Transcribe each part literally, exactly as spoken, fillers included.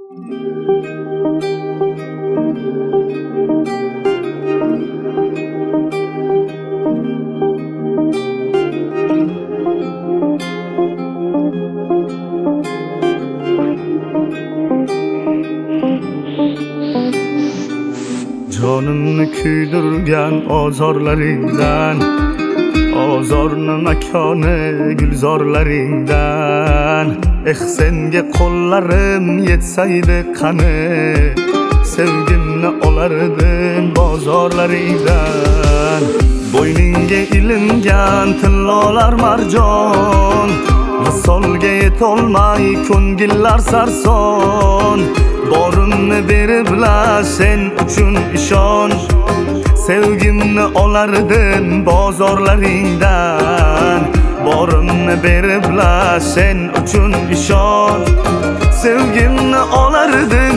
Jonimni kuydirgan ozorlaringdan, ozorni makoni gulzorlaringdan. Eh senga qo'llarim yetsaydi qani, sevgimni olardim bozorlaringdan. Bo'yningga ilingan tillolar marjon, visolga yetolmay ko'ngillar sarson. Borimni beribla sen uchun ishon, sevgimni olardim bozorlaringdan. Borimni beribla sen uchun ishon, sevgimni olardim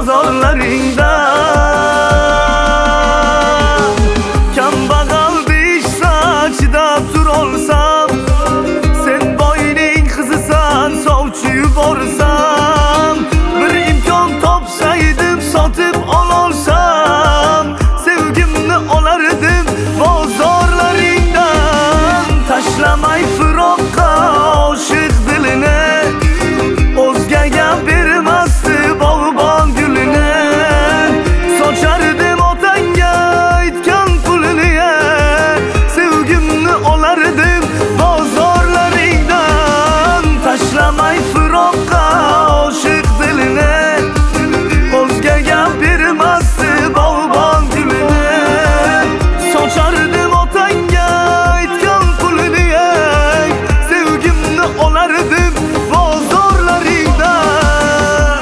bozorlaringdan. Kambag'al deyishsa chidab turolsam, sen boyning qizisan sovchi yuborsam. Bir imkon topsaydim sotib ololsam, sevgimni olardim bozorlaringdan. Tashlamay firoqqa oshiq dilini, o'zgaga bermasdi bog'bon gulini. Sochardim otangga aytgan pulini, sevgimni olardim bozorlaringdan. Tashlamay firoqqa oshiq dilini, o'zgaga bermasdi bog'bon gulini. Sochardim otangga aytgan pulini, sevgimni olardim bozorlaringdan.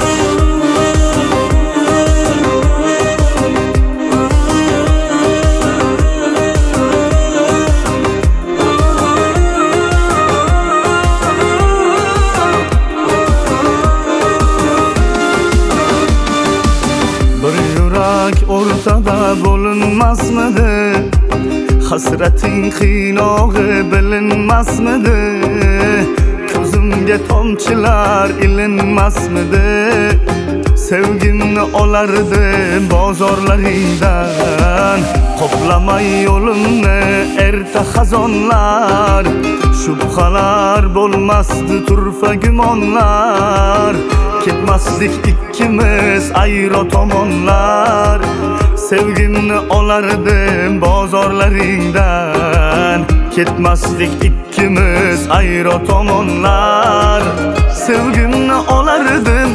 Bir yurak o'rtada bo'linmasmidi, hasrating qiynog'i bilinmasmidi, ko'zimga tomchilar ilinmasmidi. Sevgimni olardim bozorlaringdan. Qoplamay yo'limni erta xazonlar, shubhalar bo'lmasdi turfa gumonlar. Ketmasdik ikkimiz ayro tomonlar, sevgimni olardim bozorlaringdan. Ketmasdik ikkimiz ayro tomonlar, sevgimni olardim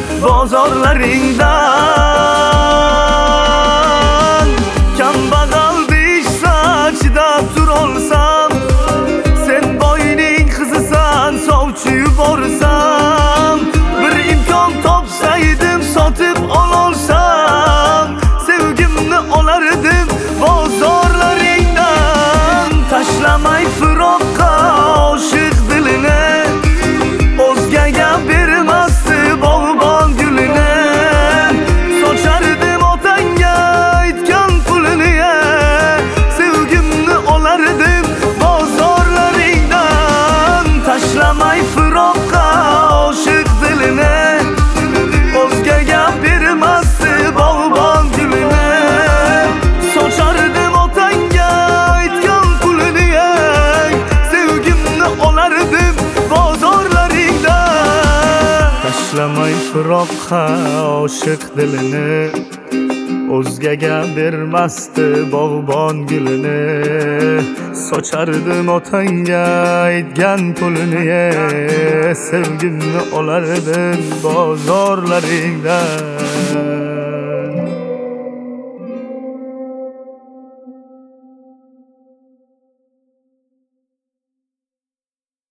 bozorlaringdan. Kambag'al deyishsa chidab turolsam, sen boyning qizisan sovchi yuborsam. Bir imkon topsaydim sotib ololsam, sevgimni olardim bozorlaringdan. Tashlamay firoqqa oshiq dilini, o'zgaga bermasdi bog'bon gulini. Sochardim otangga aytgan pulini, sevgimni olardim bozorlaringdan. Tashlamay firoqqa oshiq dilini, o'zgaga bermasdi bog'bon gulini. Sochardim otangga aytgan pulini, sevgimni olardim bozorlaringdan. Tashlamay firoqqa oshiq dilini, o'zgaga bermasdi bog'bon gulini. Sochardim otangga aytgan pulini, sevgimni olardim bozorlaringdan.